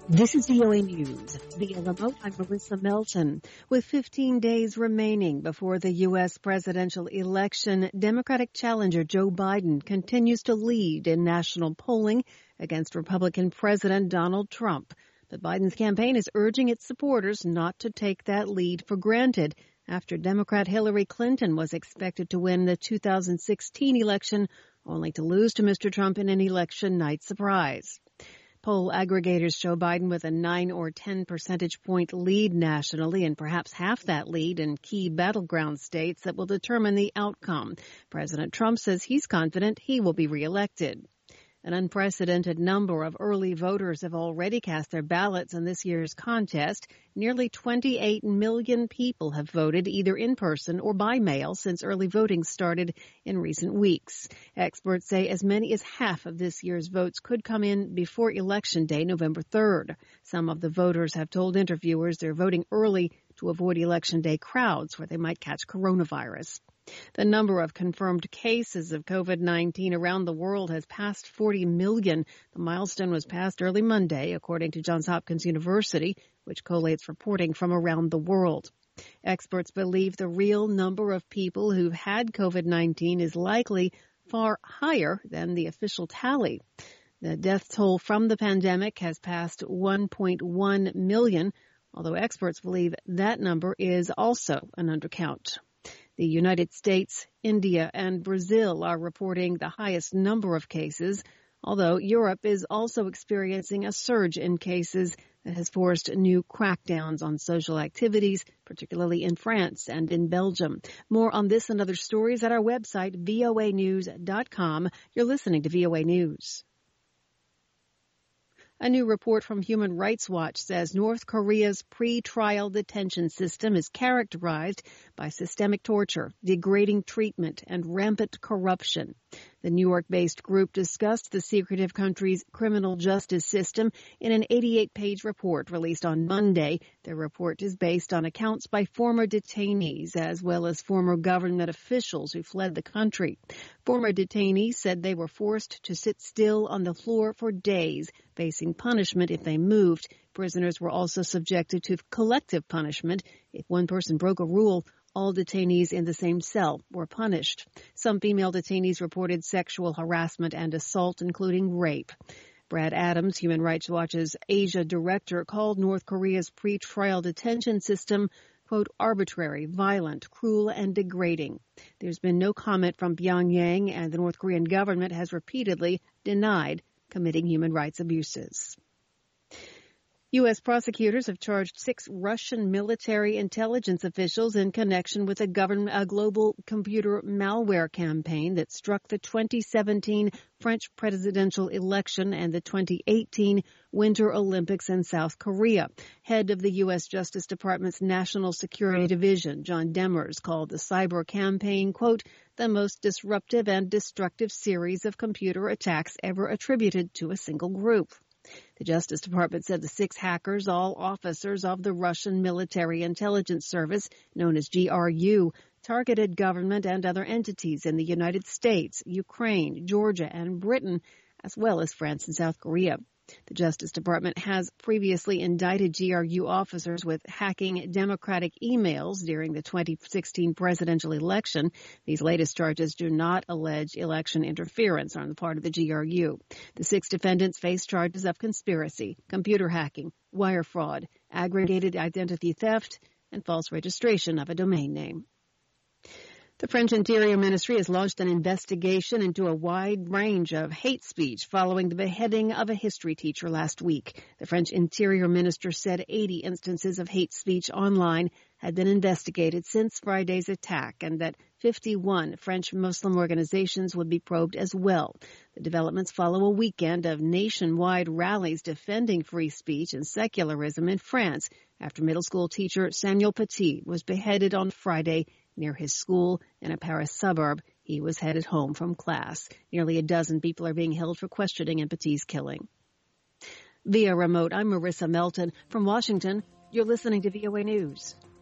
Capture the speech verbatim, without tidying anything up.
This is V O A News. Via remote, I'm Marissa Melton. With fifteen days remaining before the U S presidential election, Democratic challenger Joe Biden continues to lead in national polling against Republican President Donald Trump. But Biden's campaign is urging its supporters not to take that lead for granted after Democrat Hillary Clinton was expected to win the two thousand sixteen election, only to lose to Mister Trump in an election night surprise. Poll aggregators show Biden with a nine or ten percentage point lead nationally and perhaps half that lead in key battleground states that will determine the outcome. President Trump says he's confident he will be reelected. An unprecedented number of early voters have already cast their ballots in this year's contest. Nearly twenty-eight million people have voted either in person or by mail since early voting started in recent weeks. Experts say as many as half of this year's votes could come in before Election Day, November third. Some of the voters have told interviewers they're voting early to avoid Election Day crowds where they might catch coronavirus. The number of confirmed cases of COVID nineteen around the world has passed forty million. The milestone was passed early Monday, according to Johns Hopkins University, which collates reporting from around the world. Experts believe the real number of people who've had COVID nineteen is likely far higher than the official tally. The death toll from the pandemic has passed one point one million, although experts believe that number is also an undercount. The United States, India, and Brazil are reporting the highest number of cases, although Europe is also experiencing a surge in cases that has forced new crackdowns on social activities, particularly in France and in Belgium. More on this and other stories at our website, V O A news dot com. You're listening to V O A News. A new report from Human Rights Watch says North Korea's pre-trial detention system is characterized by systemic torture, degrading treatment, and rampant corruption. The New York-based group discussed the secretive country's criminal justice system in an eighty-eight page report released on Monday. The report is based on accounts by former detainees as well as former government officials who fled the country. Former detainees said they were forced to sit still on the floor for days, facing punishment if they moved. Prisoners were also subjected to collective punishment. If one person broke a rule, all detainees in the same cell were punished. Some female detainees reported sexual harassment and assault, including rape. Brad Adams, Human Rights Watch's Asia director, called North Korea's pre-trial detention system, quote, arbitrary, violent, cruel, and degrading. There's been no comment from Pyongyang, and the North Korean government has repeatedly denied committing human rights abuses. U S prosecutors have charged six Russian military intelligence officials in connection with a, government, a global computer malware campaign that struck the twenty seventeen French presidential election and the twenty eighteen Winter Olympics in South Korea. Head of the U S Justice Department's National Security Division, John Demers, called the cyber campaign, quote, the most disruptive and destructive series of computer attacks ever attributed to a single group. The Justice Department said the six hackers, all officers of the Russian Military Intelligence Service, known as G R U, targeted government and other entities in the United States, Ukraine, Georgia, and Britain, as well as France and South Korea. The Justice Department has previously indicted G R U officers with hacking Democratic emails during the twenty sixteen presidential election. These latest charges do not allege election interference on the part of the G R U. The six defendants face charges of conspiracy, computer hacking, wire fraud, aggregated identity theft, and false registration of a domain name. The French Interior Ministry has launched an investigation into a wide range of hate speech following the beheading of a history teacher last week. The French Interior Minister said eighty instances of hate speech online had been investigated since Friday's attack and that fifty-one French Muslim organizations would be probed as well. The developments follow a weekend of nationwide rallies defending free speech and secularism in France after middle school teacher Samuel Paty was beheaded on Friday near his school in a Paris suburb. He was headed home from class. Nearly a dozen people are being held for questioning in Paty's killing. Via remote, I'm Marissa Melton. From Washington, you're listening to V O A News.